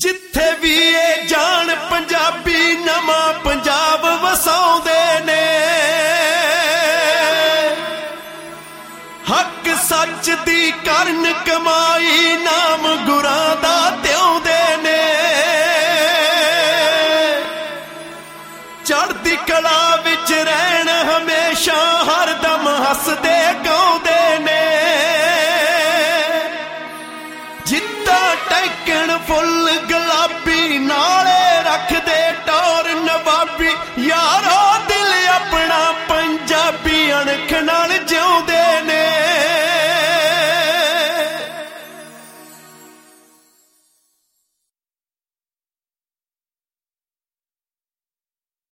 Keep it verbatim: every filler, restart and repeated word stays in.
ਜਿੱਥੇ ਵੀ ਇਹ ਜਾਣ ਪੰਜਾਬੀ ਨਵਾਂ ਪੰਜਾਬ ਵਸਾਉਂਦੇ ਨੇ। ਹੱਕ ਸੱਚ ਦੀ ਕਰਨ ਕਮਾਈ ਨਾਮ ਗੁਰਾਂ ਦਾ ਧਿਆਉਂਦੇ ਨੇ। ਚੜ੍ਹਦੀ ਕਲਾ ਵਿੱਚ ਰਹਿਣ ਹਮੇਸ਼ਾ ਹਰਦਮ ਹੱਸਦੇ ਗਾਉਂਦੇ